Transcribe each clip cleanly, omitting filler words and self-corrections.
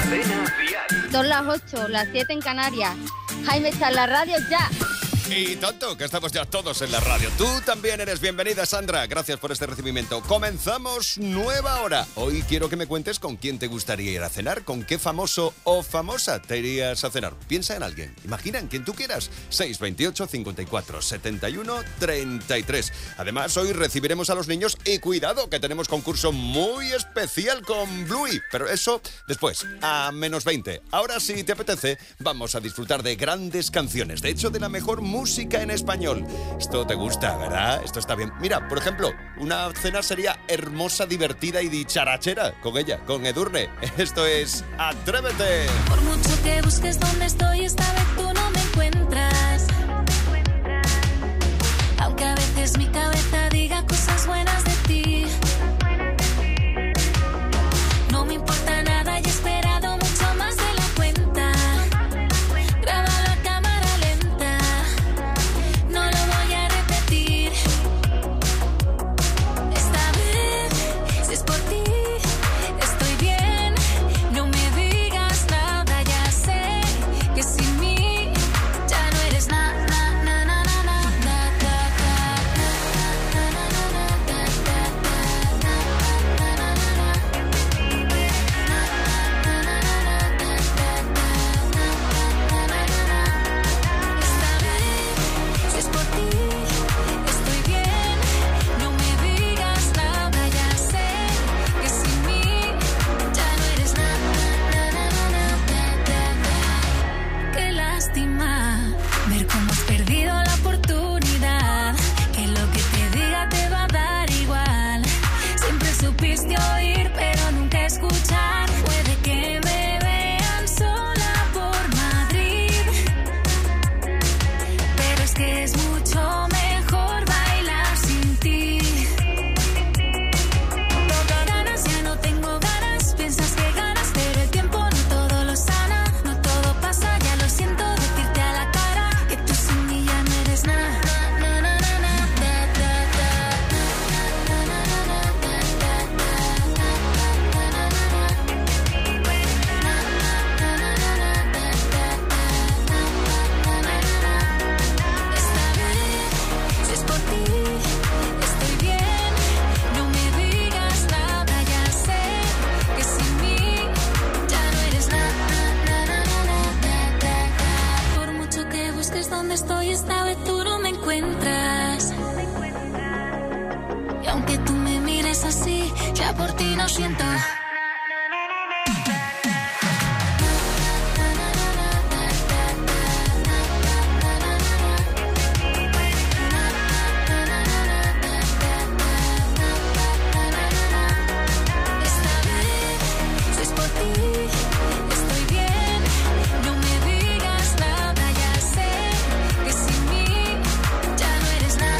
Cadena Dial. Son las 8, las 7 en Canarias. Jaime está en la radio ya. Y tanto, que estamos ya todos en la radio. Tú también eres bienvenida, Sandra. Gracias por este recibimiento. Comenzamos nueva hora. Hoy quiero que me cuentes con quién te gustaría ir a cenar, con qué famoso o famosa te irías a cenar. Piensa en alguien. Imagina en quien tú quieras. 628 54 71 33. Además, hoy recibiremos a los niños y cuidado, que tenemos concurso muy especial con Bluey. Pero eso después, a menos 20. Ahora, si te apetece, vamos a disfrutar de grandes canciones. De hecho, de la mejor música en español. Esto te gusta, ¿verdad? Esto está bien. Mira, por ejemplo, una cena sería hermosa, divertida y dicharachera con ella, con Edurne. Esto es Atrévete. Por mucho que busques dónde estoy, esta vez tú no me encuentras. Aunque a veces mi cabeza diga cosas buenas de ti. No me importa nada y he esperado mucho más de la cuenta. Grábalo a cámara lenta. No lo voy a repetir. Esta vez, si es por ti, estoy bien. No me digas nada, ya sé que sin mí ya no eres nada. Ver cómo has perdido la oportunidad, que lo que te diga te va a dar igual. Siempre supiste oír, pero nunca escuchar. Puede que me vean sola por Madrid, pero es que es mucho mejor bailar sin ti. Tengo ganas, ya no tengo ganas. Piensas que ganas, pero el tiempo no todo lo sana. No todo pasa, ya lo siento. Decirte a la cara que tú sin mí ya no eres nada. Esta vez, si es por ti, estoy bien. No me digas nada, ya sé que sin mí ya no eres nada. Por mucho que busques dónde estoy, esta vez tú no me encuentras. Y aunque tú me mires así, ya por ti no siento. Esta vez, si es por ti, estoy bien. No me digas nada, ya sé que sin mí ya no eres nada.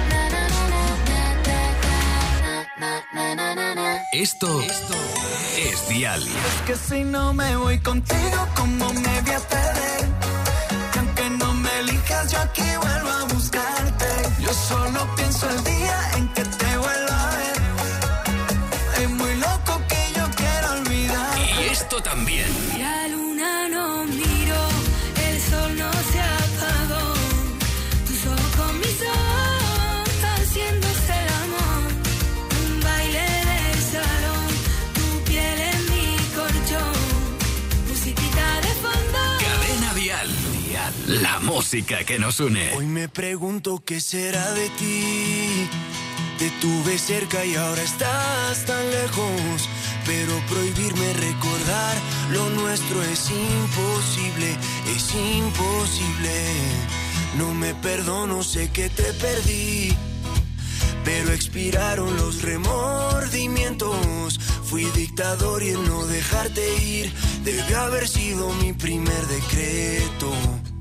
Esto es Dial. Es que si no me voy contigo, ¿cómo me voy a perder? Que aunque no me elijas, yo aquí vuelvo a buscarte. Yo solo pienso el día en que te vuelva a ver. Es muy loco que yo quiero olvidar. Y esto también. La luna no miró, el sol no se apagó. Tus ojos con mis ojos, haciéndose el amor. Un baile del salón, tu piel en mi colchón. Musiquita de fondo. Cadena Dial. La música que nos une. Hoy me pregunto qué será de ti. Te tuve cerca y ahora estás tan lejos. Pero prohibirme recordar lo nuestro es imposible, es imposible. No me perdono, sé que te perdí, pero expiraron los remordimientos. Fui dictador y el no dejarte ir debe haber sido mi primer decreto.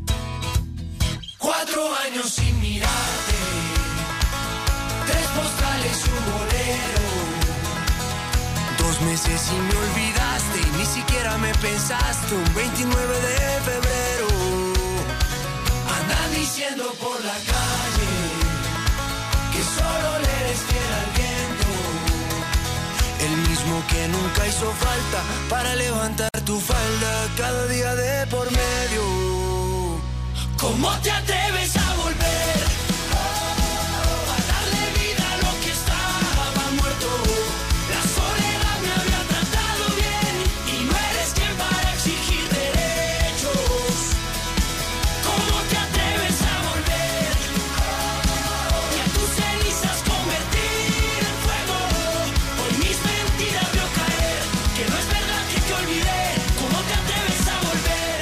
4 años sin mirarte, 3 postales, un bolero. 2 meses y me olvidaste y ni siquiera me pensaste. Un 29 de febrero. Andan diciendo por la calle que solo le eres fiel al viento. El mismo mismo que nunca hizo falta para levantar tu falda cada día de por medio. ¿Cómo te atreves a volver? A darle vida a lo que estaba muerto. La soledad me había tratado bien y no eres quien para exigir derechos. ¿Cómo te atreves a volver? Y a tus cenizas convertir en fuego. Hoy mis mentiras veo caer, que no es verdad que te olvidé. ¿Cómo te atreves a volver?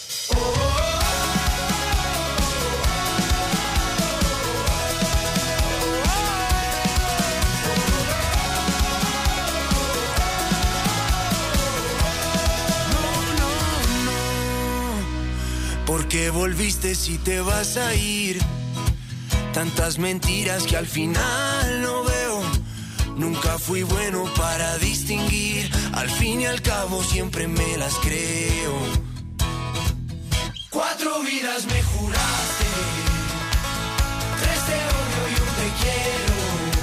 ¿Por qué volviste si te vas a ir? Tantas mentiras que al final no veo. Nunca fui bueno para distinguir. Al fin y al cabo siempre me las creo. 4 vidas me juraste, 3 te odio y 1 te quiero.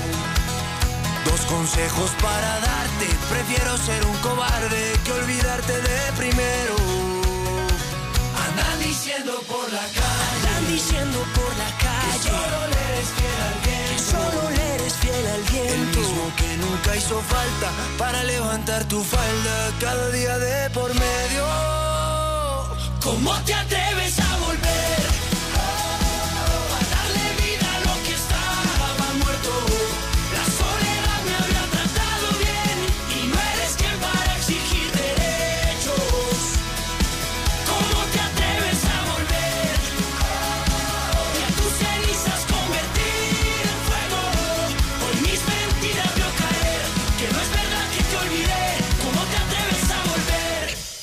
2 consejos para darte. Prefiero ser un cobarde que olvidarte de primero. Andan diciendo por la calle, que solo le eres fiel al viento, El mismo que nunca hizo falta para levantar tu falda cada día de por medio. ¿Cómo te atreves a volver? A darle vida a lo que estaba muerto. La soledad me había tratado bien y no eres quien para exigir derechos. ¿Cómo te atreves a volver? Y a tus cenizas convertir en fuego. Hoy mis mentiras veo caer, que no es verdad que te olvidé. ¿Cómo te atreves a volver?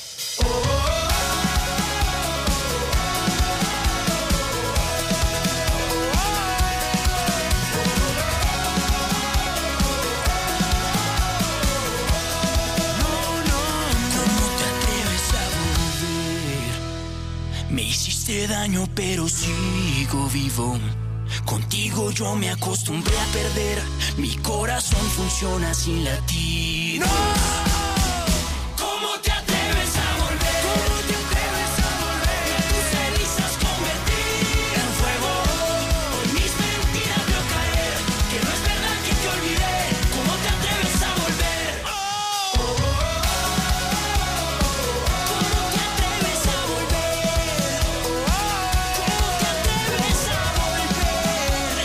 ¿Cómo te atreves a volver? Me hiciste daño pero sigo vivo. Contigo yo me acostumbré a perder. Mi corazón funciona sin latir. ¡No! ¿Cómo te atreves a volver? ¿Cómo te atreves a volver? Y a tus cenizas convertir en fuego. Hoy mis mentiras veo caer, que no es verdad que te olvidé. ¿Cómo te atreves a volver? ¿Cómo te atreves a volver? ¿Cómo te atreves a volver?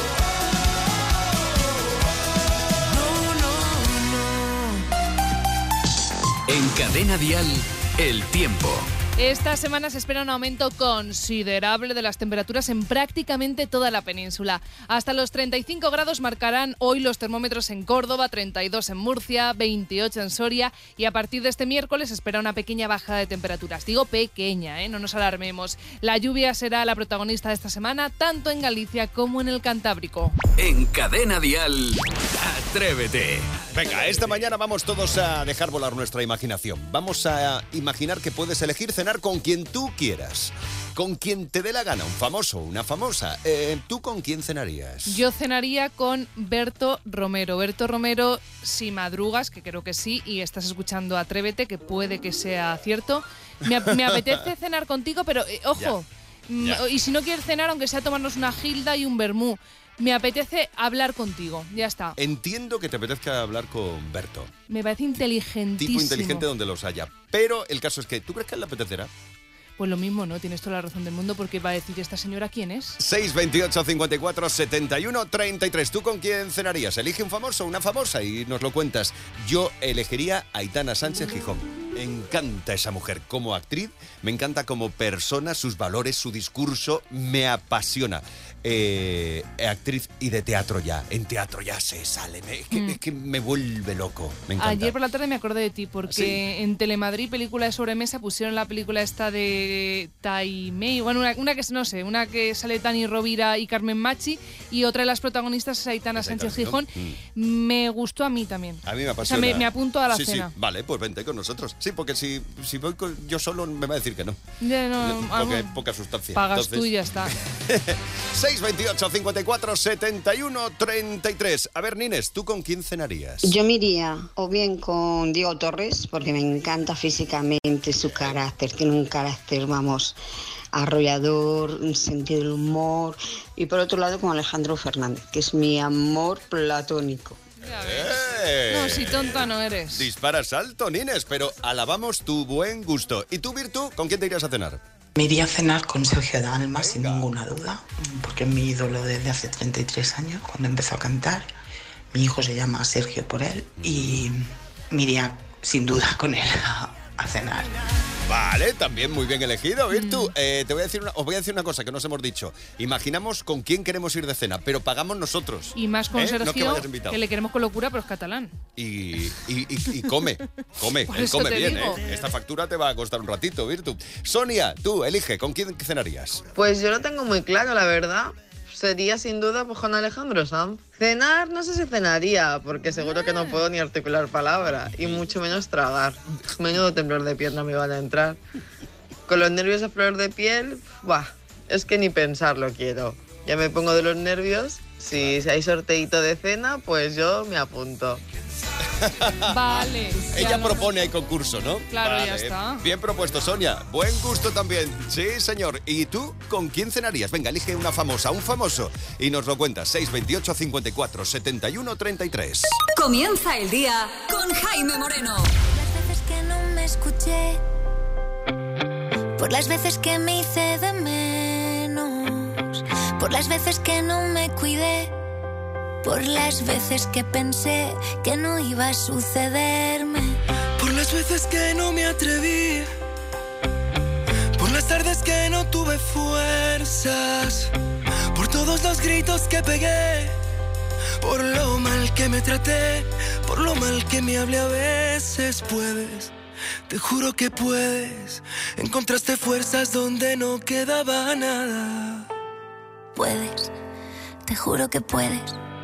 En Cadena Dial, el tiempo. Esta semana se espera un aumento considerable de las temperaturas en prácticamente toda la península. Hasta los 35 grados marcarán hoy los termómetros en Córdoba, 32 en Murcia, 28 en Soria y a partir de este miércoles se espera una pequeña bajada de temperaturas. Digo pequeña, no nos alarmemos. La lluvia será la protagonista de esta semana, tanto en Galicia como en el Cantábrico. En Cadena Dial, Atrévete. Venga, esta mañana vamos todos a dejar volar nuestra imaginación. Vamos a imaginar que puedes elegir cenar con quien tú quieras, con quien te dé la gana, un famoso, una famosa. ¿Tú con quién cenarías? Yo cenaría con Berto Romero. Berto Romero, si madrugas, que creo que sí, y estás escuchando Atrévete, que puede que sea cierto. Me apetece cenar contigo, pero ojo, Ya. Y si no quieres cenar, aunque sea tomarnos una gilda y un vermú, me apetece hablar contigo, ya está. Entiendo que te apetezca hablar con Berto. Me parece inteligentísimo. Tipo inteligente donde los haya. Pero el caso es que, ¿tú crees que a él le apetecerá? Pues lo mismo, ¿no? Tienes toda la razón del mundo, porque va a decir, ¿esta señora quién es? 628 54 71 33. ¿Tú con quién cenarías? Elige un famoso, una famosa y nos lo cuentas. Yo elegiría a Aitana Sánchez Gijón. Me encanta esa mujer como actriz, me encanta como persona, sus valores, su discurso, me apasiona. Actriz y de teatro ya. En teatro ya se sale. Es que me vuelve loco. Me encanta. Ayer por la tarde me acordé de ti porque ¿Sí? en Telemadrid, película de sobremesa, pusieron la película esta de Taimei, bueno, una que no sé, una que sale Tani Rovira y Carmen Machi y otra de las protagonistas es Aitana Sánchez Gijón. Me gustó a mí también. A mí me apasiona. O sea, me apunto a la sí, cena. Sí, vale, pues vente con nosotros. Sí, porque si voy yo solo me va a decir que no. Ya no, Porque hay poca sustancia. pagas tú y ya está. 628 54 71 33. A ver, Nines, ¿tú con quién cenarías? Yo me iría o bien con Diego Torres, porque me encanta físicamente su carácter. Tiene un carácter, vamos, arrollador, un sentido del humor. Y por otro lado con Alejandro Fernández, que es mi amor platónico. Ya ves. No, si tonta no eres. Disparas alto, Nines, pero alabamos tu buen gusto. ¿Y tú, Virtu, con quién te irías a cenar? Me iría a cenar con Sergio Dalma, sin ninguna duda, porque es mi ídolo desde hace 33 años, cuando empezó a cantar. Mi hijo se llama Sergio por él y me iría sin duda con él a cenar. Vale, también muy bien elegido, Virtu. Os voy a decir una cosa que nos hemos dicho. Imaginamos con quién queremos ir de cena, pero pagamos nosotros. Y más con Sergio, no que vayas invitado. que le queremos con locura, pero es catalán. Y come, Por él eso come te bien, digo. Esta factura te va a costar un ratito, Virtu. Sonia, tú, elige, ¿con quién cenarías? Pues yo lo tengo muy claro, la verdad. Sería sin duda pues, con Alejandro Sanz. Cenar, no sé si cenaría, porque seguro que no puedo ni articular palabra, y mucho menos tragar. Menudo temblor de pierna me van a entrar. Con los nervios a flor de piel, bah, es que ni pensarlo quiero. Ya me pongo de los nervios. Si hay sorteito de cena, pues yo me apunto. Vale. Ella propone el concurso, ¿no? Claro, Vale, ya está. Bien propuesto, Sonia. Buen gusto también. Sí, señor. ¿Y tú con quién cenarías? Venga, elige una famosa, un famoso. Y nos lo cuentas. 628 54 71 33. Comienza el día con Jaime Moreno. Las veces que no me escuché, por las veces que me hice de menos, por las veces que no me cuidé, por las veces que pensé que no iba a sucederme, Por las veces que no me atreví, por las tardes que no tuve fuerzas, por todos los gritos que pegué, por lo mal que me traté, por lo mal que me hablé a veces. Puedes, te juro que puedes, encontraste fuerzas donde no quedaba nada. puedes, te juro que puedes.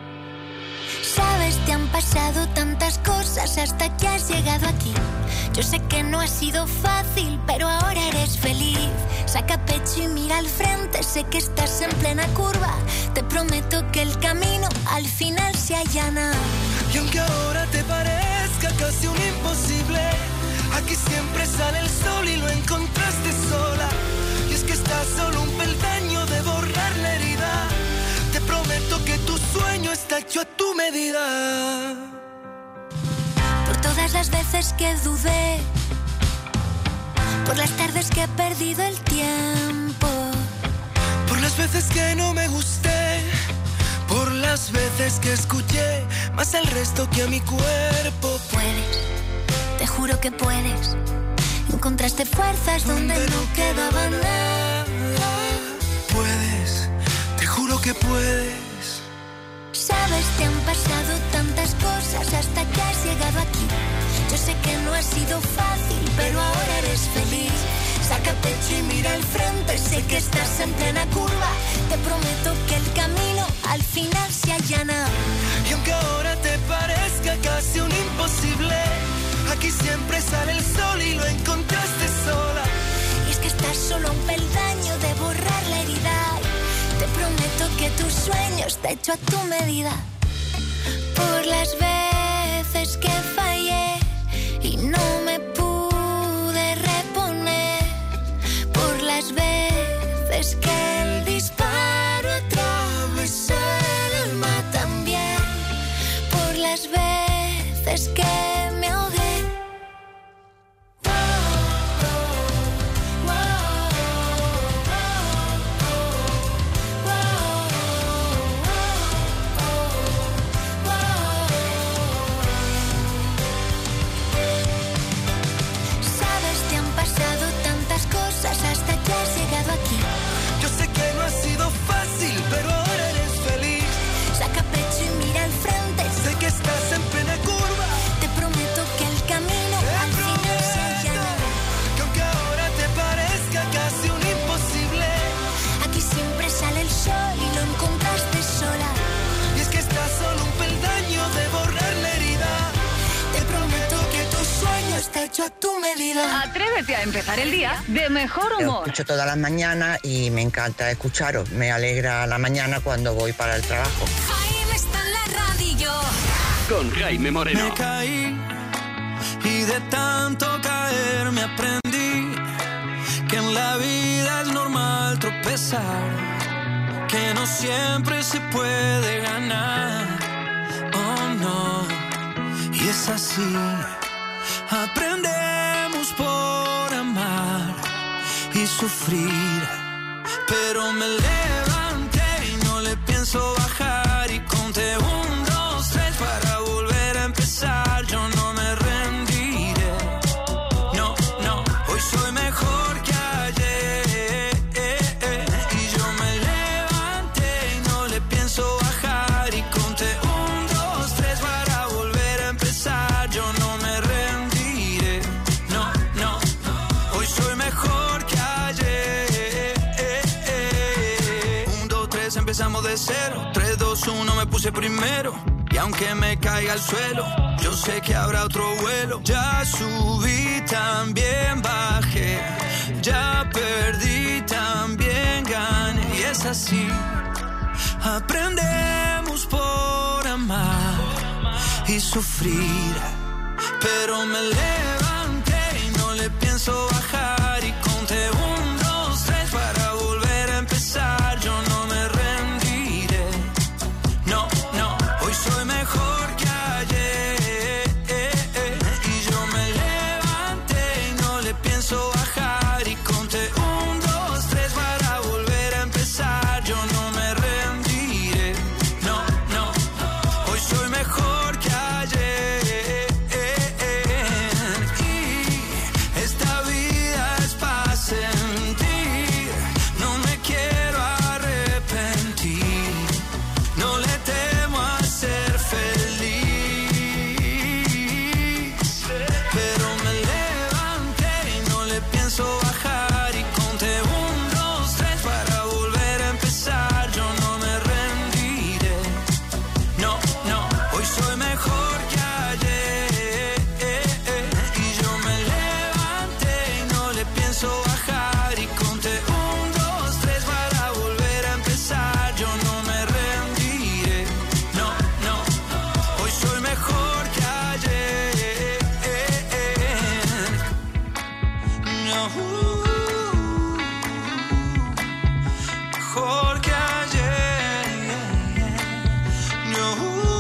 Sabes, te han pasado tantas cosas hasta que has llegado aquí. Yo sé que no ha sido fácil, pero ahora eres feliz. Saca pecho y mira al frente, sé que estás en plena curva. Te prometo que el camino al final se allana. Y aunque ahora te parezca casi un imposible, aquí siempre sale el sol y lo encontraste sola. Y es que estás solo un peldaño de borrar la herida. Te prometo que tu sueño está hecho a tu medida. Por todas las veces que dudé, por las tardes que he perdido el tiempo, Por las veces que no me gusté, por las veces que escuché más al resto que a mi cuerpo. puedes, te juro que puedes. Encontraste fuerzas donde no quedaba nada. Puedes, te juro que puedes. Sabes, te han pasado tantas cosas hasta que has llegado aquí. Yo sé que no ha sido fácil, pero ahora eres feliz. Saca pecho y mira al frente, sé que estás en plena curva. Te prometo que el camino al final se allana. Y aunque ahora te parezca casi un imposible, aquí siempre sale el sol y lo encontraste sola. Y es que estás solo a un peldaño de borrar la herida. Te prometo que tu sueño está hecho a tu medida. Por las veces que fallé y no me pude reponer, por las veces que el disparo atravesó el alma también, por las veces que me ahogué. Sabes, te han pasado tantas cosas hasta que has llegado aquí. Yo sé que no ha sido fácil, pero ahora eres feliz. Saca pecho y mira al frente, Sé que estás en plena curva. te vida. Atrévete a empezar el día de mejor Lo humor. escucho todas las mañanas y me encanta escucharos. Me alegra la mañana cuando voy para el trabajo. Jaime está en la radio. Con Jaime Moreno. Me caí y de tanto caer me aprendí que en la vida es normal tropezar, que no siempre se puede ganar. Oh no, y es así. Aprendemos por amar y sufrir, pero me levanté y no le pienso bajar y conté 1, 2, 3 para volver a empezar. Yo no me rendiré, no, no, hoy soy mejor que ayer y yo me levanté y no le pienso bajar y conté 1, 2, 3 para volver a empezar. Yo no me rendiré, no, no, hoy soy mejor que ayer. 1, 2, 3 empezamos de cero, 3, 2, 1 me puse primero. Y aunque me caiga al suelo, yo sé que habrá otro vuelo. Ya subí, también bajé. Ya perdí, también gané. Y es así. Aprendemos por amar y sufrir. Pero me levanté y no le pienso bajar. Y conté 1, 2, 3 para volver a empezar. Yo no me rendiré. No, no, hoy soy mejor que ayer y yo me levanté y no le pienso bajar y conté 1, 2, 3 para volver a empezar. Yo no me rendiré, no, no, hoy soy mejor que ayer y esta vida es para sentir, no me quiero arrepentir. No le temo a ser feliz, pero me levanté y no le pienso bajar y conté 1, 2, 3 para volver a empezar. Yo no me rendiré, no, no, hoy soy mejor que ayer y yo me levanté y no le pienso bajar y conté 1, 2, 3 para volver a empezar. Yo no me rendiré, no, no, hoy soy mejor que ayer. No, mejor que ayer. No.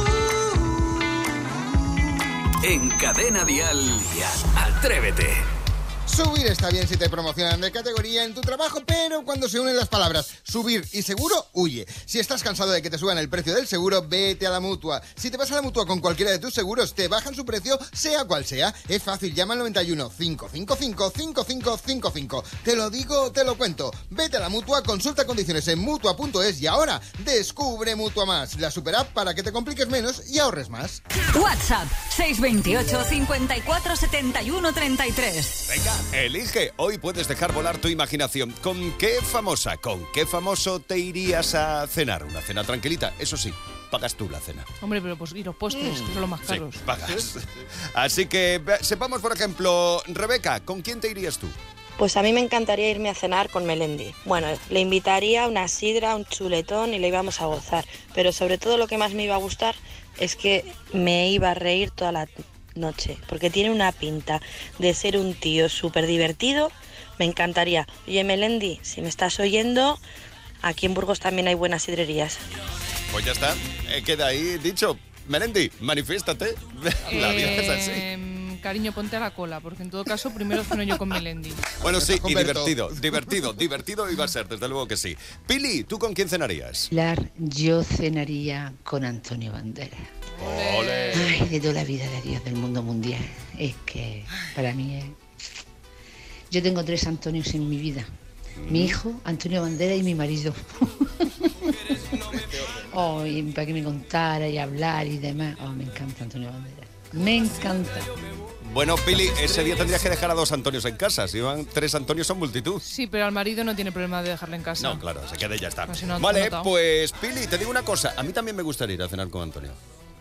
En Cadena Dial, Atrévete. Subir está bien si te promocionan de categoría en tu trabajo, pero cuando se unen las palabras subir y seguro, huye. Si estás cansado de que te suban el precio del seguro, vete a la Mutua. Si te vas a la Mutua con cualquiera de tus seguros, te bajan su precio, sea cual sea. Es fácil, llama al 91 555 5555. Te lo digo, te lo cuento. Vete a la Mutua, consulta condiciones en Mutua.es y ahora descubre Mutua Más, la superapp para que te compliques menos y ahorres más. WhatsApp 628 54 71 33. Venga, elige. Hoy puedes dejar volar tu imaginación. ¿Con qué famosa, con qué famoso te irías a cenar? Una cena tranquilita, eso sí, pagas tú la cena. Hombre, pero pues y los postres, que son los más caros. Sí, pagas. Así que sepamos, por ejemplo, Rebeca, ¿con quién te irías tú? Pues a mí me encantaría irme a cenar con Melendi. Bueno, le invitaría una sidra, un chuletón y le íbamos a gozar. Pero sobre todo lo que más me iba a gustar es que me iba a reír toda la noche. Porque tiene una pinta de ser un tío súper divertido. Me encantaría. Oye, Melendi, si me estás oyendo, aquí en Burgos también hay buenas sidrerías. Pues ya está, queda ahí dicho. Melendi, manifiéstate. La vida es así. Cariño, ponte a la cola, porque en todo caso primero ceno yo con Melendi. Bueno, sí, y divertido iba a ser, desde luego que sí. Pili, ¿tú con quién cenarías? Yo cenaría con Antonio Banderas. ¡Ole! Ay, de toda la vida de Dios del mundo mundial. Es que para mí es... Yo tengo 3 Antonios en mi vida. Mi hijo, Antonio Banderas y mi marido. Y para que me contara y hablar y demás. Me encanta Antonio Banderas. Me encanta. Bueno, Pili, ese día tendrías que dejar a 2 Antonios en casa. Si van 3 Antonios son multitud. Sí, pero al marido no tiene problema de dejarle en casa. No, claro, se queda y ya está. Pues si no, vale, notado. pues Pili, te digo una cosa. A mí también me gustaría ir a cenar con Antonio.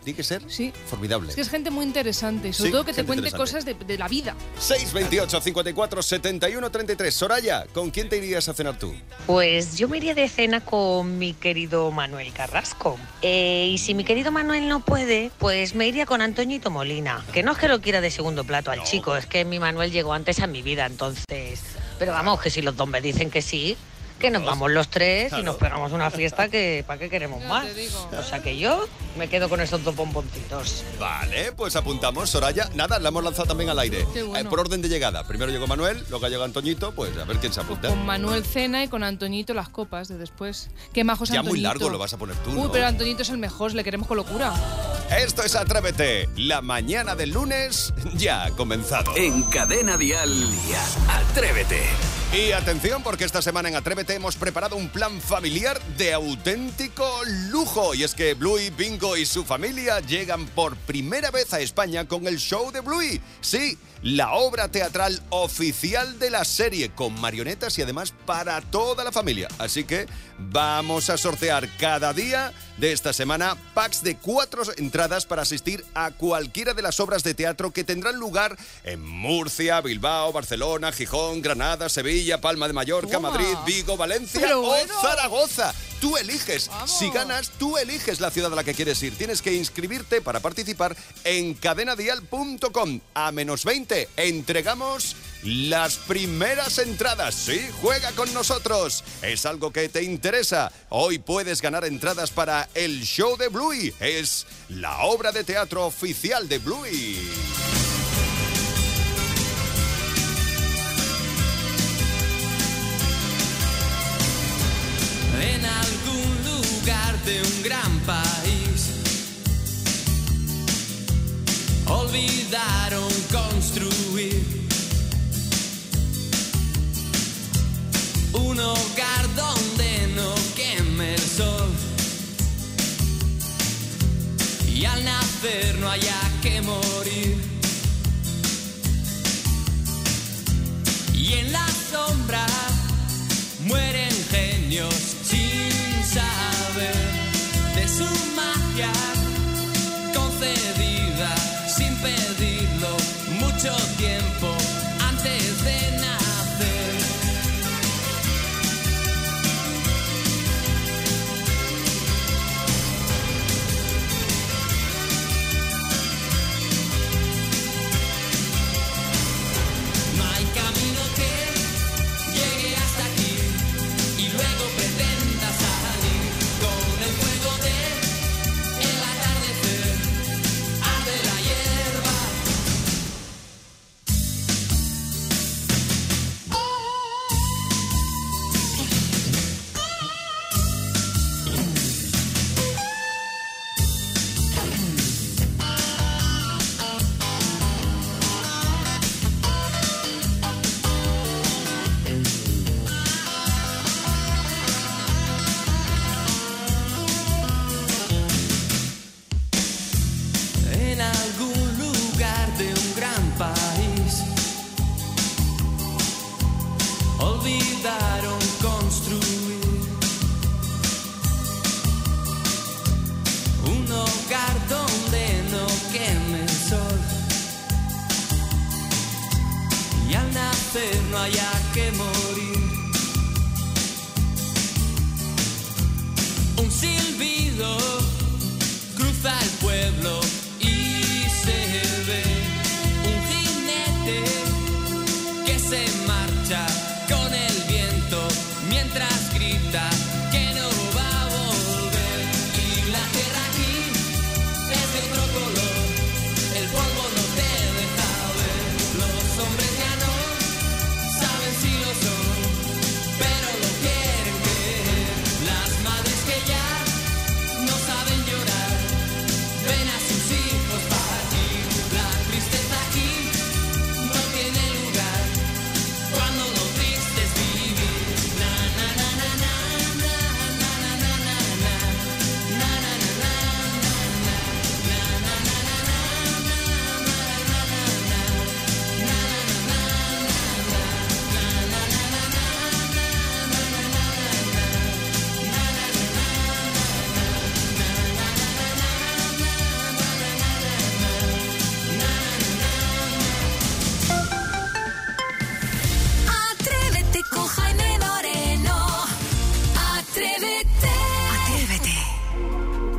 tiene que ser Sí. formidable. Es que es gente muy interesante y sobre Sí, todo que te gente cuente interesante. cosas de la vida. 628 54 71 33. Soraya, ¿con quién te irías a cenar tú? Pues yo me iría de cena con mi querido Manuel Carrasco. Y si mi querido Manuel no puede, pues me iría con Antoñito Molina. Que no es que lo quiera de segundo plato al chico, es que mi Manuel llegó antes a mi vida, entonces... Pero vamos, que si los dos me dicen que sí, que nos vamos los tres Claro. y nos pegamos una fiesta que ¿para qué queremos más? O sea que yo me quedo con esos dos bomboncitos. Vale, pues apuntamos, Soraya. Nada, la hemos lanzado también al aire. Qué bueno. Por orden de llegada. Primero llegó Manuel, luego llegó Antoñito, pues a ver quién se apunta. Con Manuel cena y con Antoñito las copas de después. Qué majo es Ya Antoñito. muy largo lo vas a poner tú, Uy, ¿no? pero Antoñito es el mejor, le queremos con locura. Esto es Atrévete. La mañana del lunes ya ha comenzado. En Cadena Dial, Atrévete. Y atención, porque esta semana en Atrévete hemos preparado un plan familiar de auténtico lujo. Y es que Bluey, Bingo y su familia llegan por primera vez a España con el show de Bluey. Sí, la obra teatral oficial de la serie, con marionetas y además para toda la familia. Así que vamos a sortear cada día de esta semana packs de 4 entradas para asistir a cualquiera de las obras de teatro que tendrán lugar en Murcia, Bilbao, Barcelona, Gijón, Granada, Sevilla, Palma de Mallorca, Toma. Madrid, Vigo, Valencia Pero o bueno. Zaragoza. Tú eliges. Vamos. Si ganas, tú eliges la ciudad a la que quieres ir. Tienes que inscribirte para participar en cadenadial.com. A -20 entregamos las primeras entradas. Sí, juega con nosotros. Es algo que te interesa. Hoy puedes ganar entradas para el show de Bluey. Es la obra de teatro oficial de Bluey. En algún lugar de un gran país olvidaron construir un hogar donde no queme el sol y al nacer no haya que morir. Y en la sombra mueren genios sin saber de su magia concedida sin pedirlo mucho tiempo antes de nacer. No hay camino que llegue hasta aquí y luego pretenda salir con el fuego de el atardecer, arde la hierba. En algún lugar de un gran país olvidaron construir un hogar donde no queme el sol y al nacer no haya que morir. Un silbido cruza el pueblo y se ve un jinete que se marcha con el viento mientras grita que no va a volver. Y la tierra aquí es de otro color, el polvo no te deja ver. Los hombres ya no saben si lo son, pero lo quieren creer. Las madres que ya no saben llorar ven a sus hijos partir. La tristeza aquí no tiene lugar cuando no tiene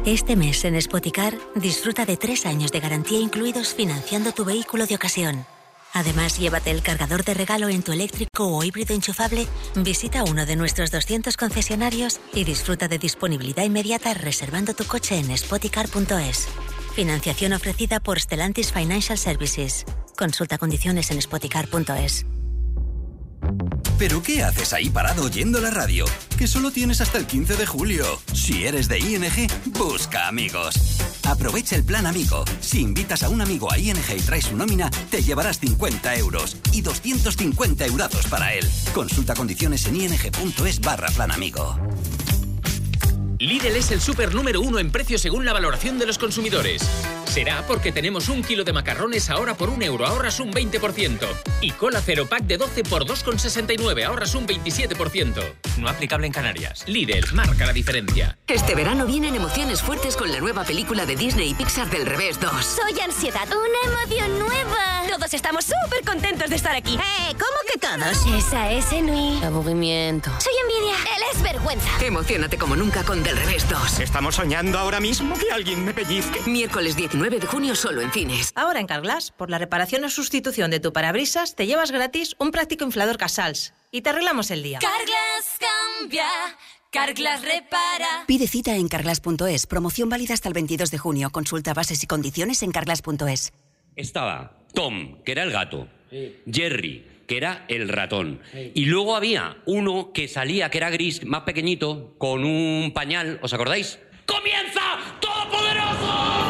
Este mes en Spoticar disfruta de 3 años de garantía incluidos financiando tu vehículo de ocasión. Además, llévate el cargador de regalo en tu eléctrico o híbrido enchufable, visita uno de nuestros 200 concesionarios y disfruta de disponibilidad inmediata reservando tu coche en spoticar.es. Financiación ofrecida por Stellantis Financial Services. Consulta condiciones en spoticar.es. ¿Pero qué haces ahí parado oyendo la radio? Que solo tienes hasta el 15 de julio. Si eres de ING, busca amigos. Aprovecha el plan Amigo. Si invitas a un amigo a ING y traes su nómina, te llevarás 50 euros y 250 eurazos para él. Consulta condiciones en ing.es/plan amigo. Lidl es el súper número 1 en precio según la valoración de los consumidores. Será porque tenemos 1 kilo de macarrones ahora por 1 euro, ahorras un 20%. Y cola cero pack de 12 por 2,69, ahorras un 27%. No aplicable en Canarias. Lidl, marca la diferencia. Este verano vienen emociones fuertes con la nueva película de Disney y Pixar del Revés 2. Soy Ansiedad, una emoción nueva. Todos estamos súper contentos de estar aquí. ¿Cómo que todos? Esa es Enui. Aburrimiento. Soy Envidia. Él es Vergüenza. Emocionate como nunca con Del Revés 2. ¿Estamos soñando ahora mismo que alguien me pellizque? Miércoles 19 de junio solo en cines. Ahora en Carglass, por la reparación o sustitución de tu parabrisas, te llevas gratis un práctico inflador Casals y te arreglamos el día. Carglass cambia, Carglass repara. Pide cita en carglass.es. Promoción válida hasta el 22 de junio. Consulta bases y condiciones en carglass.es. Estaba Tom, que era el gato, Jerry, que era el ratón, y luego había uno que salía, que era gris, más pequeñito, con un pañal, ¿os acordáis? ¡Comienza Todopoderoso!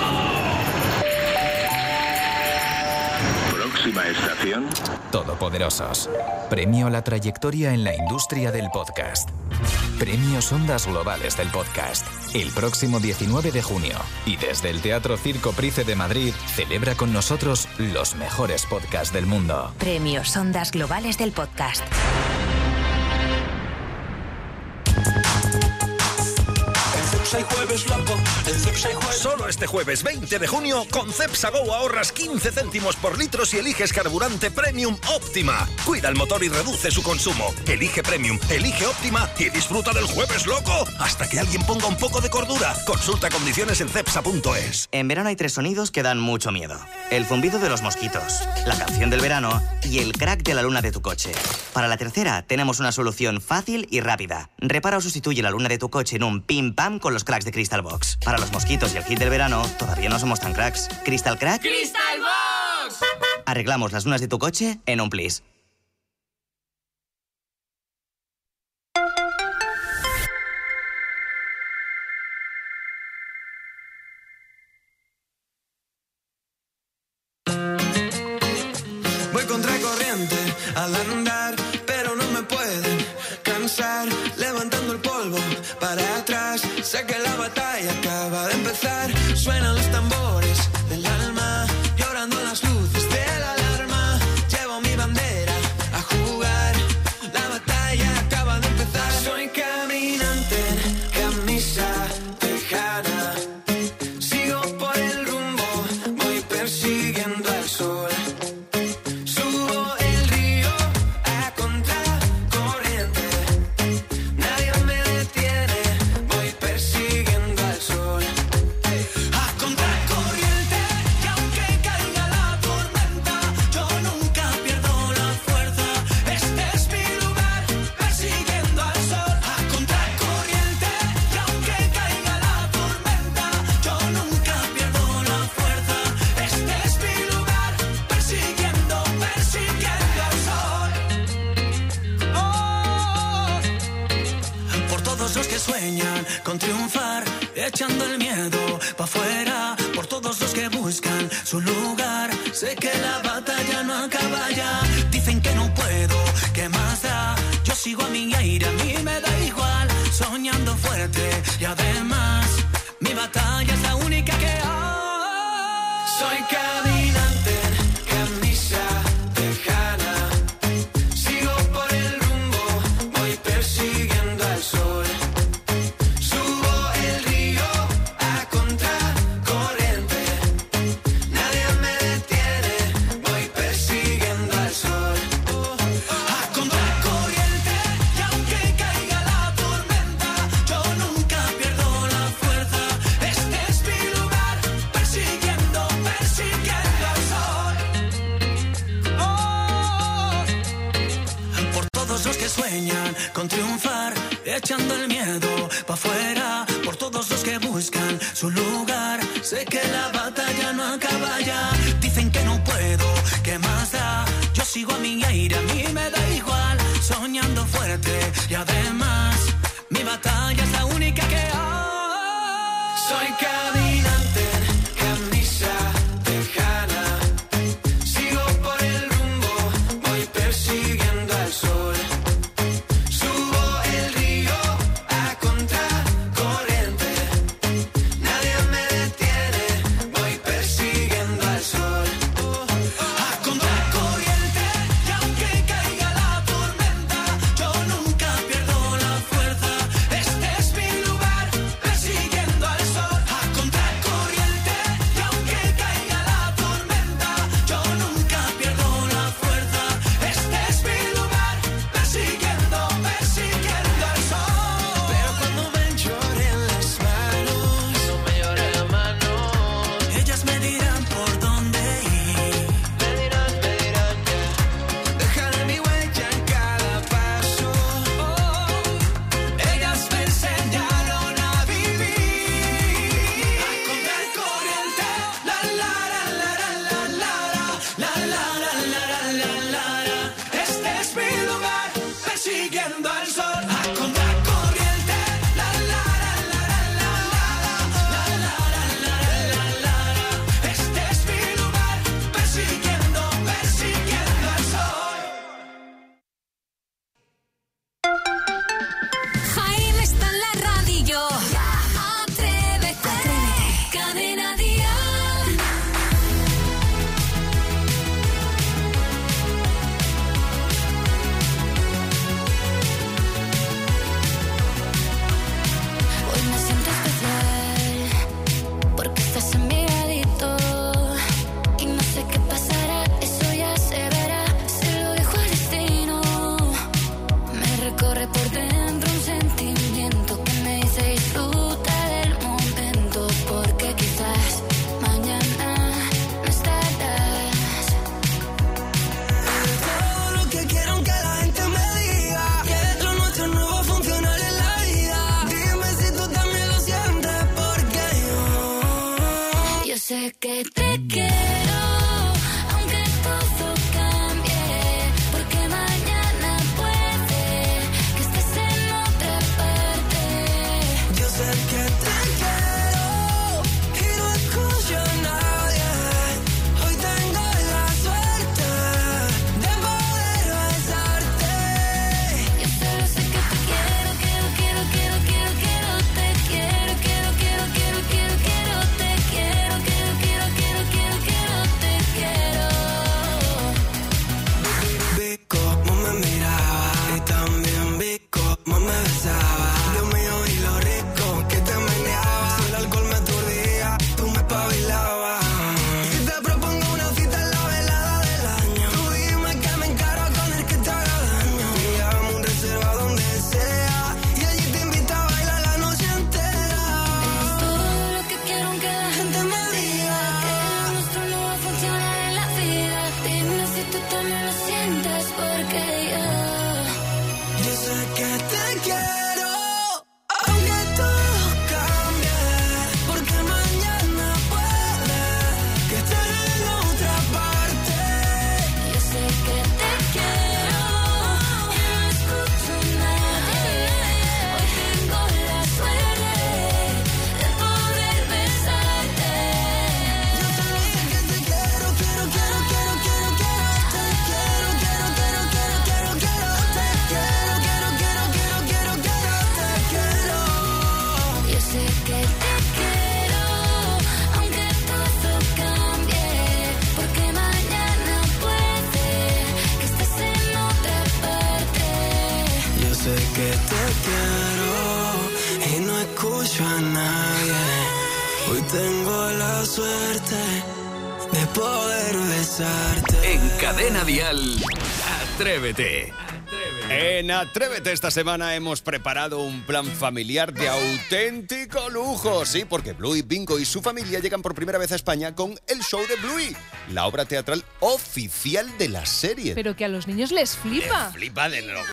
Próxima estación. Todopoderosos. Premio a la trayectoria en la industria del podcast. Premios Ondas Globales del Podcast. El próximo 19 de junio. Y desde el Teatro Circo Price de Madrid, celebra con nosotros los mejores podcasts del mundo. Premios Ondas Globales del Podcast. Solo este jueves 20 de junio, con Cepsa Go ahorras 15 céntimos por litro si eliges carburante Premium Óptima. Cuida el motor y reduce su consumo. Elige Premium, elige Óptima y disfruta del jueves loco hasta que alguien ponga un poco de cordura. Consulta condiciones en cepsa.es. En verano hay 3 sonidos que dan mucho miedo. El zumbido de los mosquitos, la canción del verano y el crack de la luna de tu coche. Para la tercera, tenemos una solución fácil y rápida. Repara o sustituye la luna de tu coche en un pim pam con los cracks de Crystal Box. Para los mosquitos y el hit del verano, todavía no somos tan cracks. ¿Crystal Crack? ¡Crystal Box! Arreglamos las lunas de tu coche en un plis. Voy contracorriente al andar, pero no me pueden cansar. Levantando el polvo para atrás, sé que la batalla acaba de empezar. Suenan los tambores del alma, llorando las luces de la alarma. Llevo mi bandera a jugar, la batalla acaba de empezar. Soy caminante en camisa tejana, sigo por el rumbo, voy persiguiendo al sol. Subo el río a contracorriente, nadie me detiene, voy persiguiendo al sol. A contracorriente, y aunque caiga la tormenta, yo nunca pierdo la fuerza. Este es mi lugar, persiguiendo al sol. A contracorriente, y aunque caiga la tormenta, yo nunca pierdo la fuerza. Este es mi lugar, persiguiendo al sol. Oh, por todos los que sueñan con triunfar, echando el miedo pa' afuera, por todos los que buscan su lugar. Sé que la batalla no acaba ya. Dicen que no puedo, ¿qué más da? Yo sigo a mi aire, a mí me da igual. Soñando fuerte y además mi batalla es la única que hay. Soy caminante en camisa tejana, sigo por el rumbo, voy persiguiendo al sol. Subo el río a contracorriente, nadie me detiene, voy persiguiendo al sol. sueñan con triunfar, echando el miedo pa' afuera por todos los que buscan su lugar. Sé que la batalla no acaba ya. Dicen que no puedo, ¿qué más da? Yo sigo a mi aire, a mí me da igual. Soñando fuerte y además mi batalla es la única que hay. Soy caminante, camisa tejana. Sigo por el rumbo, voy persiguiendo al sol. Subo el río a contracorriente. Nadie me detiene, voy persiguiendo al sol. A contracorriente, y aunque caiga la tormenta, yo nunca pierdo la fuerza. Este es mi lugar, persiguiendo al sol. A contracorriente, y aunque caiga la tormenta, yo nunca pierdo la fuerza. Este es mi lugar, persiguiendo al sol. Pero cuando me lloren las manos, no me llore la mano. Ellas me dirán por dónde ir. Me dirán, dejaré mi huella en cada paso. Ellas me enseñaron a vivir. A contracorriente, la la la la la la la la la la la la. Este es mi lugar, persiguiendo al sol. A contracorriente, la la la la la la la la la. Este es mi lugar, persiguiendo al sol. Jaime está en la radio. Atrévete. Cadena Dial. Hoy me siento especial porque estás en mi ladito y no sé qué pasará, eso ya se verá. Se lo dejo al destino. Me recorre por dentro un sentimiento que me dice disfruta del momento, porque quizás mañana no estarás. Todo lo que quiero que la gente me diga, que lo nuestro no va a funcionar en la vida. Dime si tú también lo sientes, porque Yo sé que te quiero, aunque todo cambie, porque mañana puede que estés en otra parte. yo sé que te quiero y no escucho a nadie. Hoy tengo la suerte de poder besarte. Yo solo sé que te quiero, te quiero, te quiero, te quiero, te quiero, te quiero, te quiero. Vi cómo me miraba y también vi cómo me besaba. Dios mío, y lo rico que te meneaba. Si el alcohol me aturdía, tú me espabilabas. Si te propongo una cita en la velada del año, tú dime que me encaro con el que te haga daño. Y hagamos un reserva donde sea, y allí te invito a bailar la noche entera. Todo lo que quiero que la gente me diga, que lo nuestro no va a funcionar en la vida. Dime si tú también lo sientes, porque Yo sé que te quiero, aunque todo cambie, porque mañana puede que estés en otra parte. yo sé que te quiero y no escucho a nadie. Hoy tengo la suerte de poder besarte. Yo solo sé que te quiero, te quiero, te quiero, te Yo sé que te quiero, aunque todo cambie, porque mañana puede que estés en otra parte. Yo sé que te quiero y no escucho a nadie. Hoy tengo la suerte de poder besarte. En Cadena Dial, Atrévete. En Atrévete esta semana hemos preparado un plan familiar de auténtico lujo. Sí, porque Bluey, Bingo y su familia llegan por primera vez a España con el show de Bluey, la obra teatral oficial de la serie. Pero que a los niños les flipa. Flipa de locura.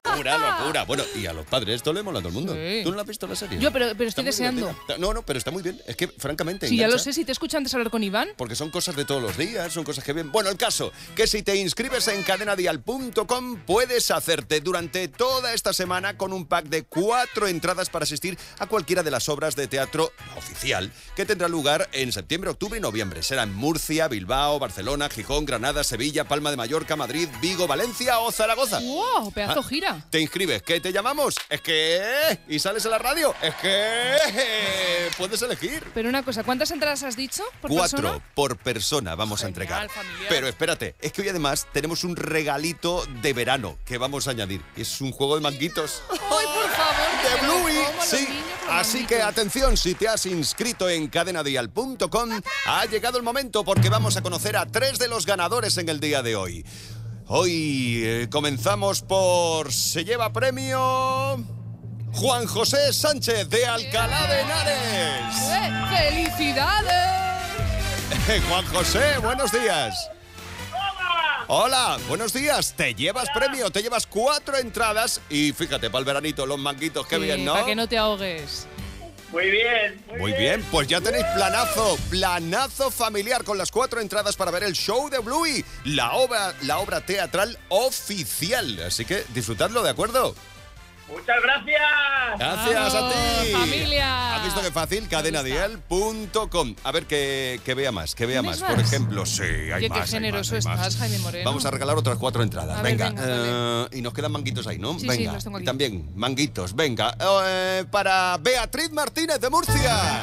Locura. Bueno, y a los padres esto le mola a todo el mundo. Sí. ¿Tú no la has visto la serie? Yo, pero estoy Está muy deseando. divertida. No, pero está muy bien. Es que, francamente, Sí, ya engancha. lo sé, si te escucho antes hablar con Iván. Porque son cosas de todos los días, son cosas que ven. Bueno, el caso, que si te inscribes en cadenadial.com puedes hacerte durante toda esta semana con un pack de 4 entradas para asistir a cualquiera de las obras de teatro oficial que tendrá lugar en septiembre, octubre y noviembre. Será en Murcia, Bilbao, Barcelona, Gijón, Granada, Sevilla, Palma de Mallorca, Madrid, Vigo, Valencia o Zaragoza. ¡Wow! Pedazo gira. ¿Te inscribes? ¿Qué te llamamos? Es que... ¿Y sales en la radio? Es que... Puedes elegir. Pero una cosa, ¿cuántas entradas has dicho por 4 persona? por persona vamos a entregar. Pero espérate, es que hoy además tenemos un regalito de verano que vamos a añadir. Es un juego de manguitos. ¡Ay, por favor! ¡De Bluey! Como Sí, los niños con así manguitos. que atención, si te has inscrito en cadenadial.com, ha llegado el momento porque vamos a conocer a 3 de los ganadores en el día de hoy. Hoy comenzamos por... Se lleva premio... Juan José Sánchez de Alcalá de Henares. ¡Felicidades! Juan José, buenos días. Hola, buenos días. Te llevas premio, te llevas 4 entradas y fíjate, para el veranito, los manguitos, qué Sí, bien, ¿no? Para que no te ahogues. Muy bien. Muy bien, pues ya tenéis planazo familiar con las 4 entradas para ver el show de Bluey, la obra teatral oficial. Así que disfrutadlo, ¿de acuerdo? Muchas gracias. Gracias a ti. ¡Familia! ¿Has visto qué fácil? Cadenadial.com. A ver, que vea más, ¿Tienes más. más? Por ejemplo, sí, hay Oye, más. qué generoso hay más. estás, Jaime Moreno. Vamos a regalar otras 4 entradas. A ver, venga, venga, dale. y nos quedan manguitos ahí, ¿no? Sí, sí, venga. los tengo aquí. Y también, manguitos, venga. Para Beatriz Martínez de Murcia.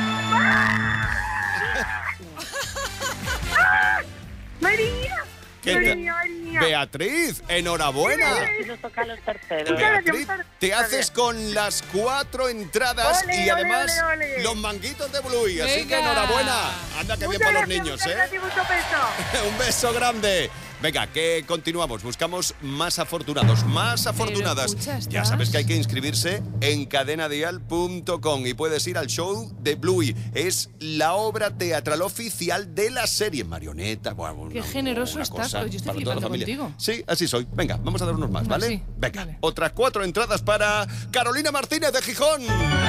María. ¿Qué te- Beatriz, enhorabuena. Nos toca los terceros. Beatriz, te haces con las 4 entradas Ole, y ole, además ole, ole. los manguitos de Bluey. Así que Venga. enhorabuena. Anda, que bien por los niños, ¿eh? Mucho peso. Un beso grande. Venga, que continuamos. Buscamos más afortunados, más afortunadas. escucha, Ya ¿estás? sabes que hay que inscribirse en cadenadial.com y puedes ir al show de Bluey. Es la obra teatral oficial de la serie Marioneta. Bueno, Qué generoso una estás, cosa pues yo estoy para toda la flipando familia. contigo. Sí, así soy. Venga, vamos a dar unos más, Va, ¿vale? sí, Venga, vale. otras 4 entradas para Carolina Martínez de Gijón.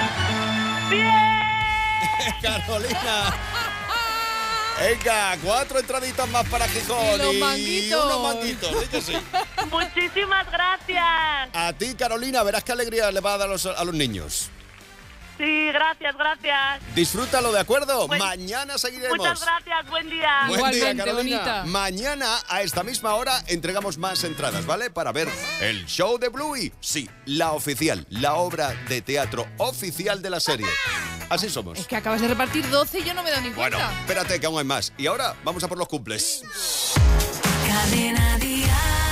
Carolina. Venga, 4 entraditas más para Gijón. Y los manguitos. Unos manguitos, sí que sí. Muchísimas gracias. A ti, Carolina, verás qué alegría le va a dar a los niños. Sí, gracias. Disfrútalo, ¿de acuerdo? Buen- Mañana seguiremos. Muchas gracias. Buen día. Buen Igualmente, día, Carolina. bonita. Mañana a esta misma hora entregamos más entradas, ¿vale? Para ver el show de Bluey. Sí, la oficial, la obra de teatro oficial de la serie. Así somos. Es que acabas de repartir 12 y yo no me he dado ni Bueno, cuenta. espérate que aún hay más. Y ahora vamos a por los cumples. Cadena Dial.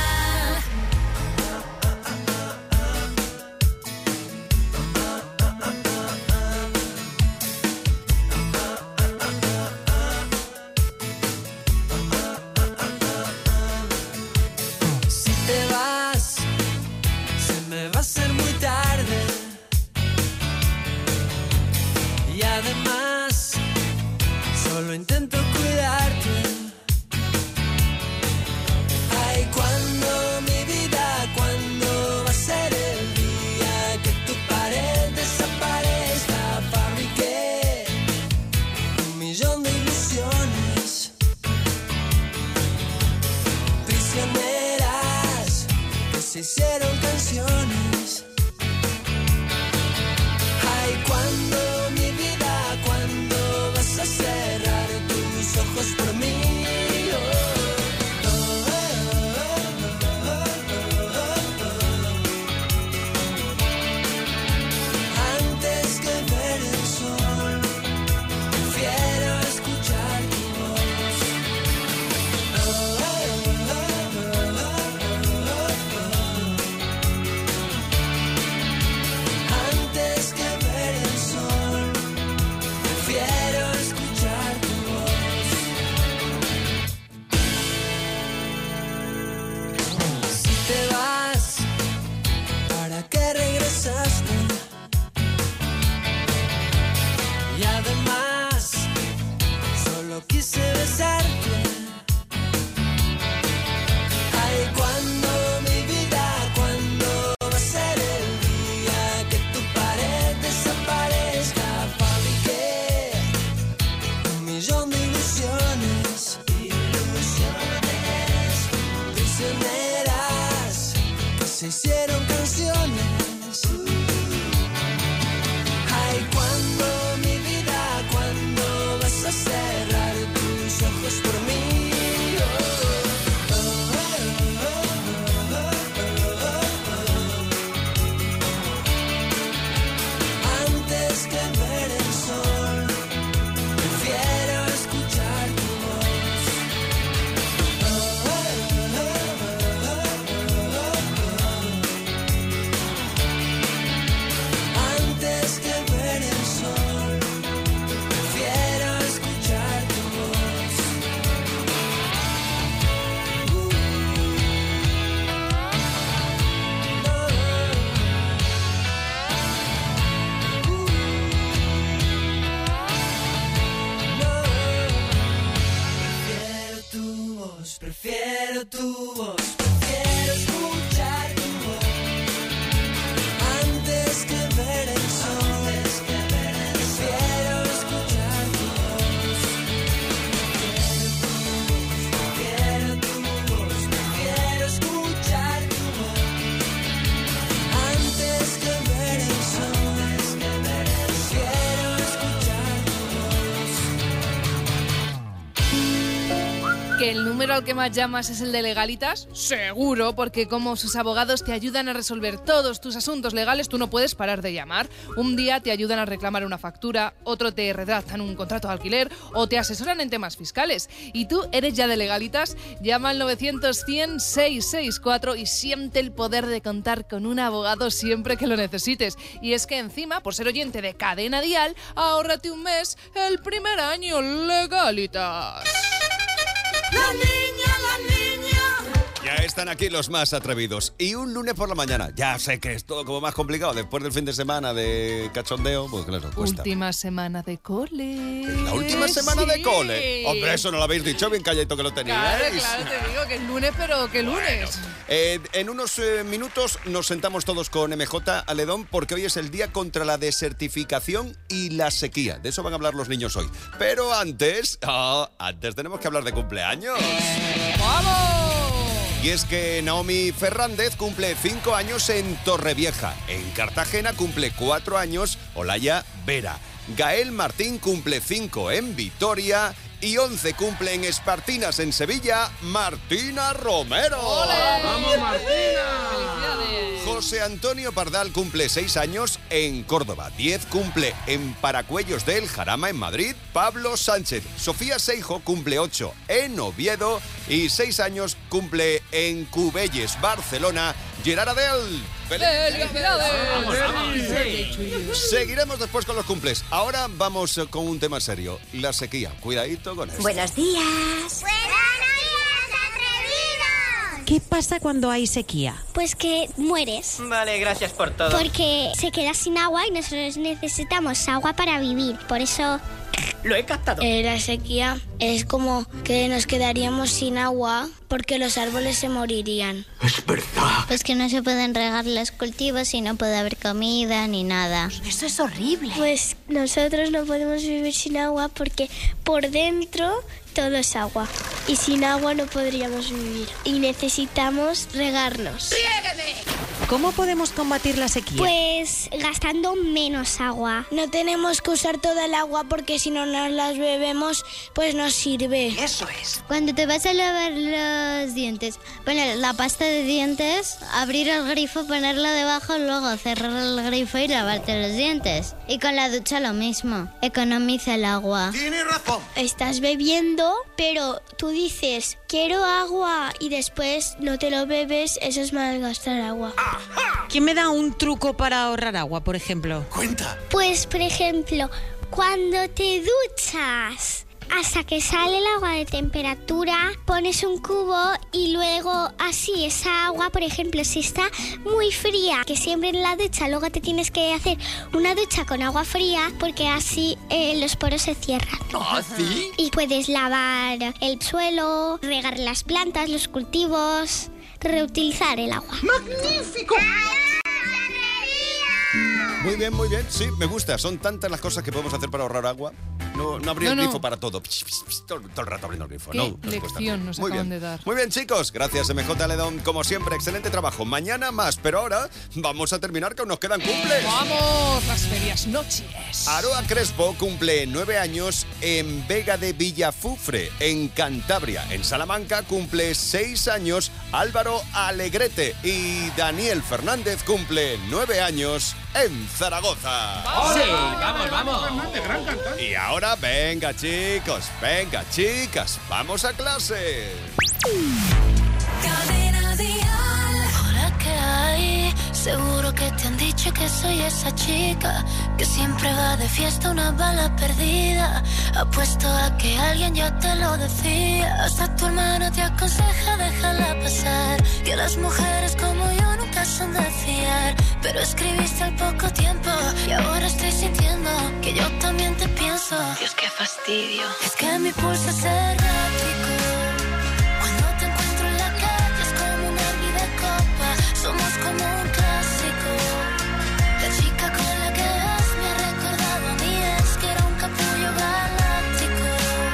Si te vas, se me va a hacer muy tarde. Y además, solo intento cuidarte. Ay, cuando mi vida, cuando va a ser el día que tu pared desaparezca. Fabriqué 1.000.000 de ilusiones prisioneras que se hicieron canciones. Ay, cuando mi vida, cuando vas a cerrar tus ojos por mí. Antes que ver el sol, prefiero escuchar tu voz. hicieron canciones. Ay, cuando mi vida, cuando vas a cerrar tus ojos por mí. Antes que ver el sol, prefiero escuchar tu voz. Antes que ver el sol, prefiero escuchar tu voz. Prefiero tu voz, prefiero tu voz, prefiero escuchar tu voz. Antes que ver el sol, prefiero escuchar tu voz. Prefiero tu voz, prefiero escuchar tu voz. Antes que ver el sol, prefiero escuchar tu voz. ¿Que el número al que más llamas es el de Legalitas? Seguro, porque como sus abogados te ayudan a resolver todos tus asuntos legales, tú no puedes parar de llamar. Un día te ayudan a reclamar una factura, otro te redactan un contrato de alquiler o te asesoran en temas fiscales. ¿Y tú eres ya de Legalitas? Llama al 900-100-664 y siente el poder de contar con un abogado siempre que lo necesites. Y es que encima, por ser oyente de Cadena Dial, ahórrate un mes el primer año. Legalitas. La niña. Ya están aquí los más atrevidos. Y un lunes por la mañana. Ya sé que es todo como más complicado. Después del fin de semana de cachondeo, pues claro, cuesta. Última semana de cole. La última semana de Sí. cole. Hombre, eso no lo habéis dicho, bien calladito que lo teníais. Claro, te digo que es lunes, pero que lunes. En unos minutos nos sentamos todos con MJ Aledón porque hoy es el día contra la desertificación y la sequía. De eso van a hablar los niños hoy. Pero antes tenemos que hablar de cumpleaños. ¡Vamos! Y es que Naomi Fernández cumple 5 años en Torrevieja. En Cartagena cumple 4 años Olaya Vera. Gael Martín cumple 5 en Vitoria. Y 11 cumple en Espartinas, en Sevilla, Martina Romero. ¡Ole! ¡Vamos, Martina! ¡Felicidades! José Antonio Pardal cumple 6 años en Córdoba. 10 cumple en Paracuellos del Jarama, en Madrid, Pablo Sánchez. Sofía Seijo cumple 8 en Oviedo. Y 6 años cumple en Cubelles, Barcelona, Gerard Adel. ¡Felicidades! Seguiremos después con los cumples. Ahora vamos con un tema serio, la sequía. Cuidadito con esto. Buenos días. ¿Qué pasa cuando hay sequía? Pues que mueres. Vale, gracias por todo. Porque se queda sin agua y nosotros necesitamos agua para vivir. Por eso... Lo he captado. La sequía es como que nos quedaríamos sin agua porque los árboles se morirían. Es verdad. Pues que no se pueden regar los cultivos y no puede haber comida ni nada. Eso es horrible. Pues nosotros no podemos vivir sin agua porque por dentro todo es agua. Y sin agua no podríamos vivir. Y necesitamos regarnos. ¿Cómo podemos combatir la sequía? Pues gastando menos agua. No tenemos que usar toda el agua porque si no nos las bebemos, pues nos sirve. Eso es. Cuando te vas a lavar los dientes, poner la pasta de dientes, abrir el grifo, ponerla debajo, luego cerrar el grifo y lavarte los dientes. Y con la ducha lo mismo. Economiza el agua. Tienes razón. Estás bebiendo, pero tú dices, quiero agua, y después no te lo bebes, eso es malgastar agua. ¿Quién me da un truco para ahorrar agua, por ejemplo? Cuenta. Pues, por ejemplo, cuando te duchas, hasta que sale el agua de temperatura, pones un cubo y luego así esa agua, por ejemplo, si está muy fría, que siempre en la ducha luego te tienes que hacer una ducha con agua fría porque así los poros se cierran. ¿Ah, sí? Y puedes lavar el suelo, regar las plantas, los cultivos, reutilizar el agua. ¡Magnífico! Muy bien, muy bien. Sí, me gusta. Son tantas las cosas que podemos hacer para ahorrar agua. No abrir el No. grifo para todo. Todo el rato abriendo el grifo. Qué No, lección nos Muy acaban bien. de dar. Muy bien, chicos. Gracias, MJ Ledón. Como siempre, excelente trabajo. Mañana más, pero ahora vamos a terminar que aún nos quedan cumples. ¡Vamos! Las ferias noches. Aroa Crespo cumple 9 años en Vega de Villafufre, en Cantabria. En Salamanca cumple 6 años Álvaro Alegrete. Y Daniel Fernández cumple 9 años en Zaragoza. ¡Vamos! Sí, vamos. Y ahora, venga chicos, venga chicas, vamos a clase. Cadena Dial. Hola, ¿qué hay? Seguro que te han dicho que soy esa chica que siempre va de fiesta una bala perdida. Apuesto a que alguien ya te lo decía. Hasta tu hermana te aconseja déjala pasar, que las mujeres como yo nunca son de fiar. Pero escribiste al poco tiempo y ahora estoy sintiendo que yo también te pienso. Dios, qué fastidio. Es que mi pulso es errático. Cuando te encuentro en la calle es como un hervir de copa. Somos como un clásico. La chica con la que vas me ha recordado a mí. Es que era un capullo galáctico.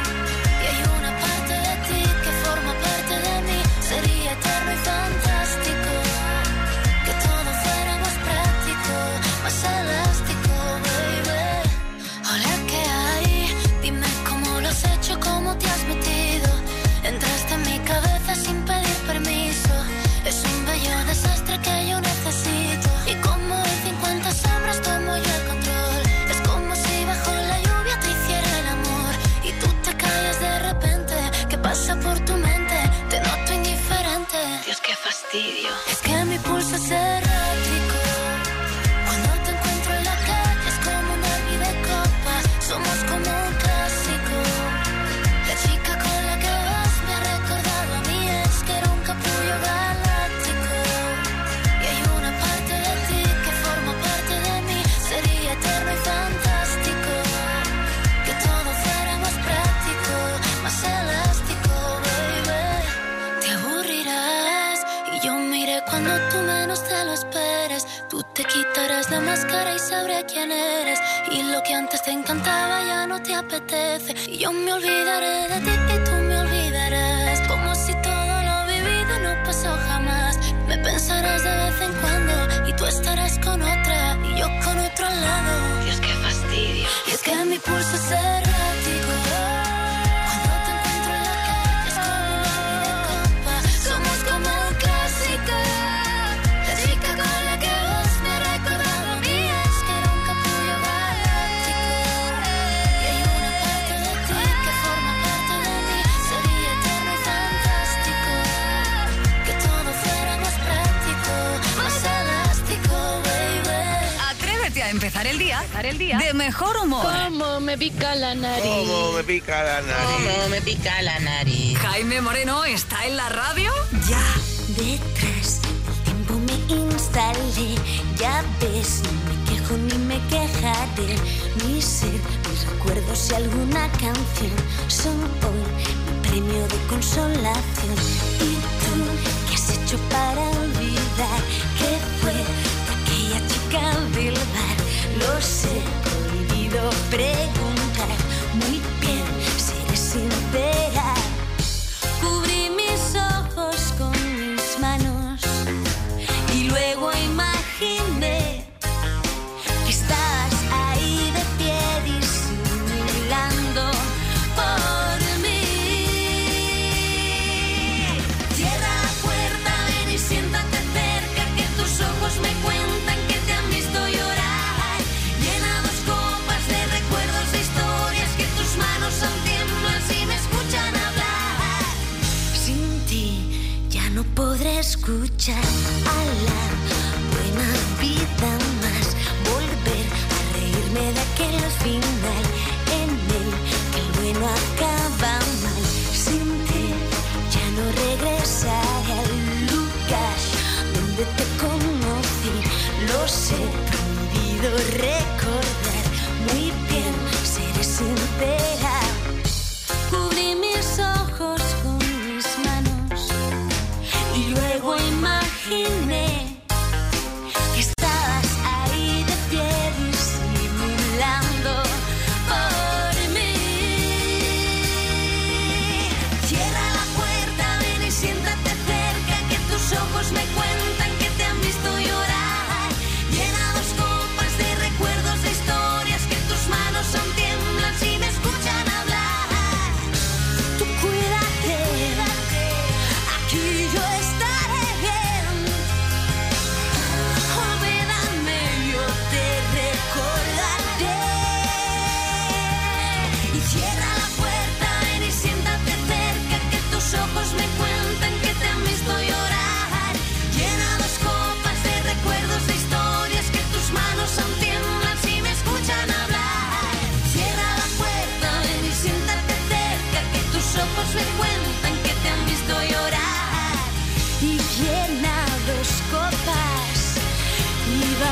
Y hay una parte de ti que forma parte de mí. Sería eterno y fantástico que todo fuera más práctico, más elástico, baby. Hola, ¿qué hay? Dime cómo lo has hecho, cómo te has metido. Entraste en mi cabeza sin pedir permiso. Es un bello desastre que yo necesito. Y como en 50 sombras tomo yo el control. Es como si bajo la lluvia te hiciera el amor y tú te callas de repente. ¿Qué pasa por tu mente? Te noto indiferente. Dios, qué fastidio. Es que mi pulso es errático. Cuando te encuentro en la calle es como un hervir de copa. Somos como un clásico. La chica con la que vas me ha recordado a mí. Es que era un capullo galáctico. Y hay una parte de ti que forma parte de mí. Sería eterno y fantástico que todo fuera más práctico, más elástico, baby. Te aburrirás y yo miré cuando tú menos te lo esperes. Tú te quitarás la máscara y sabré quién eres. Y lo que antes te encantaba ya no te apetece. Y yo me olvidaré de ti y tú me olvidarás. Como si todo lo vivido no pasó jamás. Me pensarás de vez en cuando y tú estarás con otra y yo con otro al lado. Dios, qué fastidio. Y es que mi pulso es errático. Cuando te encuentro en la calle es como un hervir de copa. Somos como un clásico. La chica con la que vas me ha recordado a mí. Es que era un capullo galáctico. Y hay una parte de ti que forma parte de mí. Sería eterno y fantástico que todo fuera más práctico, más elástico, baby. Atrévete a empezar el día de mejor humor. Cómo me pica la nariz. Cómo me pica la nariz. Cómo me pica la nariz. Jaime Moreno está en la radio. Ya detrás del tiempo me instalé. Ya ves, no me quejo ni me quejaré. Mi ser, mis recuerdos y alguna canción son hoy mi premio de consolación. ¿Y tú qué has hecho para olvidar que fue aquella chica del bar? Lo sé, prohibido preguntar. Muy bien, seré sincera. Cubrí mis ojos con mis manos y luego imaginé que estás ahí de pie disimulando por mí. Cierra la puerta, ven y siéntate cerca, que tus ojos me cuentan que te han visto llorar. Llena dos copas de recuerdos, de historias, que tus manos aún tiemblan si me escuchan hablar. Sin ti ya no podré escuchar a la buena vida más. Volver a reírme de aquel final en el que el bueno acaba mal. Sin ti ya no regresaré al lugar donde te conocí. Lo sé, prohibido recordar. Muy bien, seré sincera. Cubrí mis ojos con mis manos y luego imaginé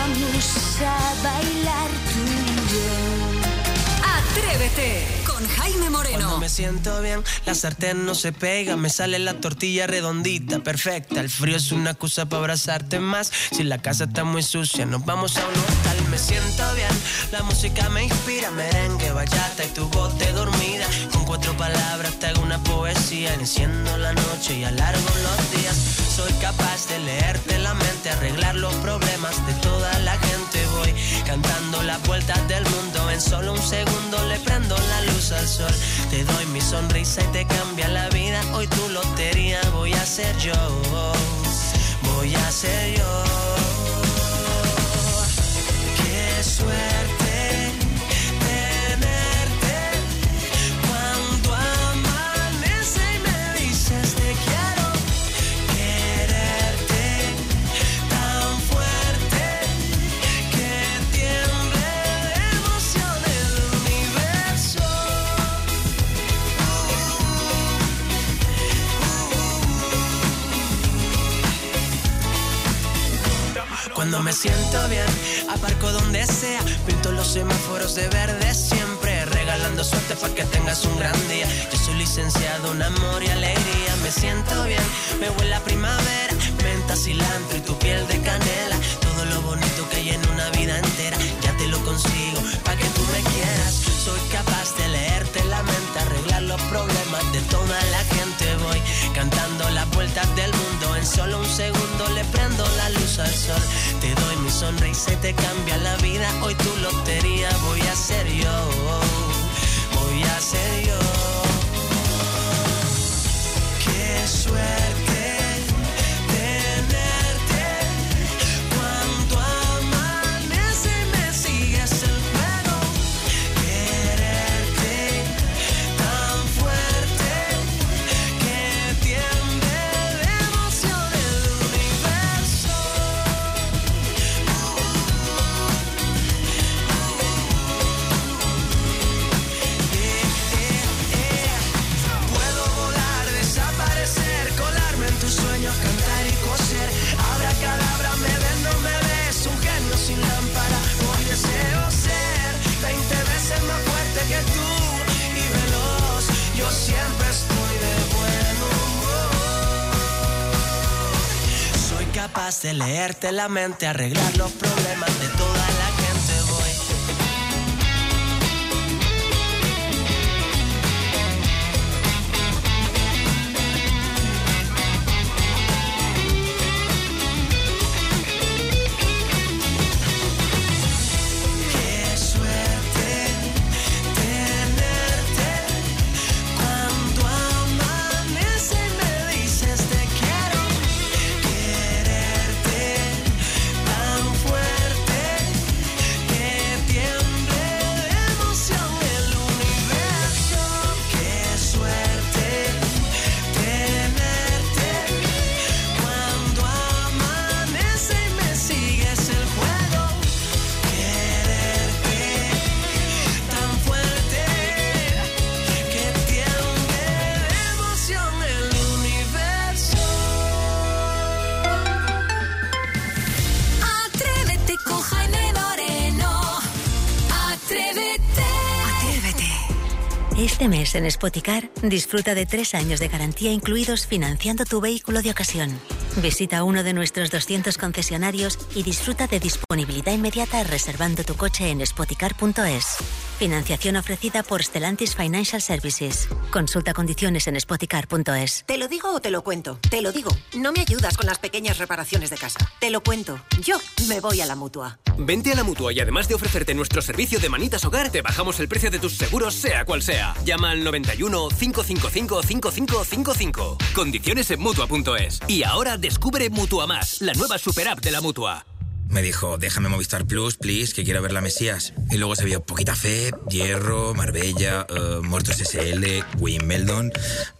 vamos a bailar tú y yo. Atrévete con Jaime Moreno. Cuando me siento bien, la sartén no se pega. Me sale la tortilla redondita, perfecta. El frío es una excusa para abrazarte más. Si la casa está muy sucia, nos vamos a un hotel. Me siento bien, la música me inspira. Merengue, bachata y tu voz de dormida. Con 4 palabras te hago una poesía. Enciendo la noche y alargo los días. Soy capaz de leerte la mente, arreglar los problemas de toda la gente. Voy cantando las vueltas del mundo. En solo un segundo le prendo la luz al sol. Te doy mi sonrisa y te cambia la vida. Hoy tu lotería voy a ser yo. Voy a ser yo. Qué suerte tenerte. Cuando amanece y me dices te quiero. Quererte tan fuerte que tiemble de emoción el universo. Cuando me siento bien, aparco donde sea. Pinto los semáforos de verde siempre. Regalando suerte para que tengas un gran día. Yo soy licenciado en amor y alegría. Me siento bien, me huele a primavera. Menta, cilantro y tu piel de canela. Todo lo bonito que hay en una vida entera. Ya te lo consigo, para que tú me quieras. Soy capaz de leerte la mente. Arreglar los problemas de toda la gente. Voy cantando las vueltas del mundo. En solo un segundo le prendo la luz al sol. Te doy mi sonrisa y te cambia la vida. Hoy tu lotería voy a ser yo. Voy a ser yo. Qué suerte tenerte. Cuando amanece me sigues el juego. Quererte tan fuerte que tiemble de emoción el universo. Puedo volar, desaparecer, colarme en tus sueños, cantar y coser. Abracadabra, me ves, no me ves, un genio sin lámpara. Hoy deseo ser 20 veces más fuerte que tú y veloz. Yo siempre estoy de buen humor. Soy capaz de leerte la mente, arreglar los problemas de toda la gente. Voy. Qué suerte tenerte. Cuando amanece y me dices te quiero. Quererte tan fuerte que tiemble de emoción el universo. Qué suerte tenerte. Cuando amanece y me sigues el juego. Quererte tan fuerte que tiemble de emoción el universo. Atrévete con Jaime Moreno. Atrévete. Atrévete. Este mes en Spoticar disfruta de 3 años de garantía incluidos financiando tu vehículo de ocasión. Visita uno de nuestros 200 concesionarios y disfruta de disponibilidad inmediata reservando tu coche en spoticar.es. Financiación ofrecida por Stellantis Financial Services. Consulta condiciones en spoticar.es. ¿Te lo digo o te lo cuento? Te lo digo. No me ayudas con las pequeñas reparaciones de casa. Te lo cuento. Yo me voy a la Mutua. Vente a la Mutua y además de ofrecerte nuestro servicio de manitas hogar, te bajamos el precio de tus seguros sea cual sea. Llama al 91 555 5555. Condiciones en Mutua.es. Y ahora descubre Mutua Más, la nueva super app de la Mutua. Me dijo, déjame Movistar Plus, please, que quiero ver la Mesías. Y luego se vio Poquita Fe, Hierro, Marbella, Muertos SL, Wimbledon.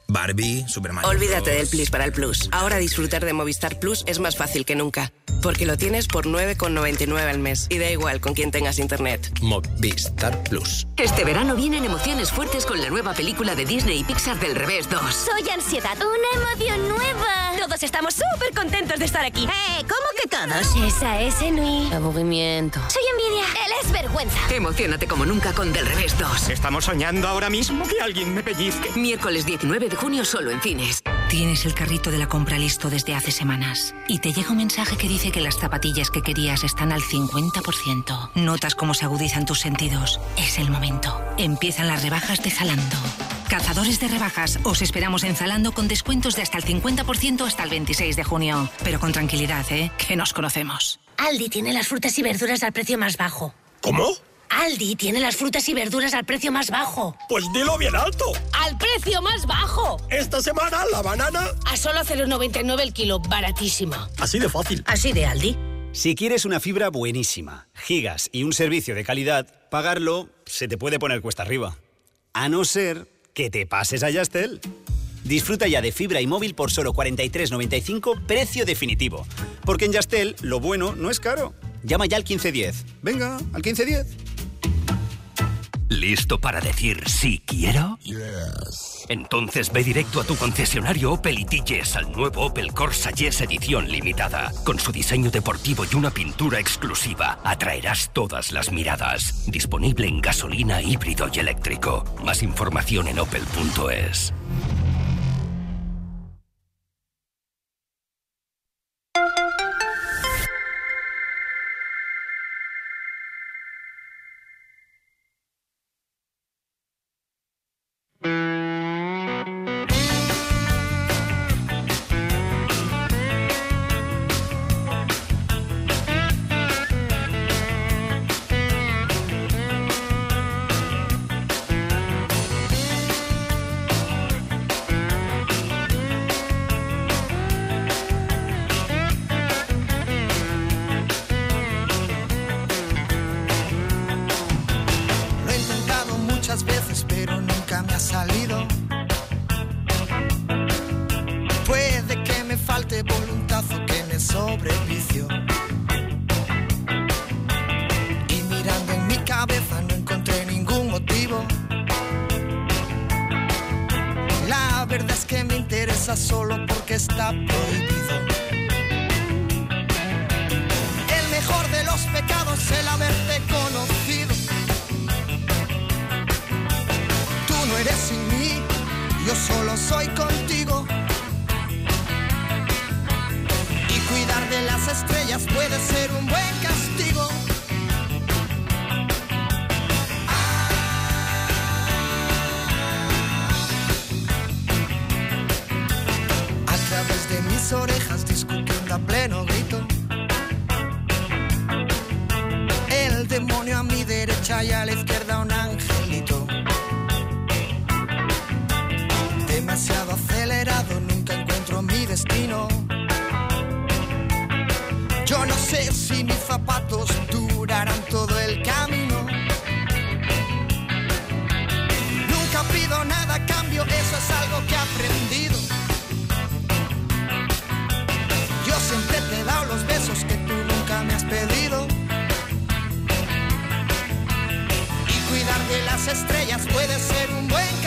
Barbie, Super Mario Olvídate Bros. del Plus para el Plus. Ahora disfrutar de Movistar Plus es más fácil que nunca. Porque lo tienes por 9,99 al mes. Y da igual con quién tengas internet. Movistar Plus. Este verano vienen emociones fuertes con la nueva película de Disney y Pixar del Revés 2. Soy ansiedad. Una emoción nueva. Todos estamos súper contentos de estar aquí. ¿Cómo que todos? Esa es Enui. Aburrimiento. Soy envidia. Él es vergüenza. Emociónate como nunca con Del Revés 2. ¿Estamos soñando ahora mismo que alguien me pellizque? Miércoles 19 de junio solo en cines. Tienes el carrito de la compra listo desde hace semanas y te llega un mensaje que dice que las zapatillas que querías están al 50%. Notas cómo se agudizan tus sentidos. Es el momento. Empiezan las rebajas de Zalando. Cazadores de rebajas, os esperamos en Zalando con descuentos de hasta el 50% hasta el 26 de junio. Pero con tranquilidad, que nos conocemos. Aldi tiene las frutas y verduras al precio más bajo. ¿Cómo? Aldi tiene las frutas y verduras al precio más bajo. Pues dilo bien alto. ¡Al precio más bajo! Esta semana la banana... A solo 0,99 el kilo, baratísima. Así de fácil. Así de Aldi. Si quieres una fibra buenísima, gigas y un servicio de calidad, pagarlo se te puede poner cuesta arriba. A no ser que te pases a Yastel. Disfruta ya de fibra y móvil por solo 43,95 precio definitivo. Porque en Yastel lo bueno no es caro. Llama ya al 1510. Venga, al 1510. ¿Listo para decir sí quiero? Yes. Entonces ve directo a tu concesionario Opel y Yes al nuevo Opel Corsa Yes edición limitada. Con su diseño deportivo y una pintura exclusiva, atraerás todas las miradas. Disponible en gasolina, híbrido y eléctrico. Más información en opel.es. Solo porque está prohibido. El mejor de los pecados es el haberte conocido. Tú no eres sin mí, yo solo soy contigo. Y cuidar de las estrellas puede ser un buen castigo. De mis orejas discutiendo a pleno grito. El demonio a mi derecha y a la izquierda un angelito. Demasiado acelerado, nunca encuentro mi destino. Yo no sé si mis zapatos durarán todo el camino. Nunca pido nada a cambio, eso es algo que he aprendido. Yo siempre te he dado los besos que tú nunca me has pedido. Y cuidar de las estrellas puede ser un buen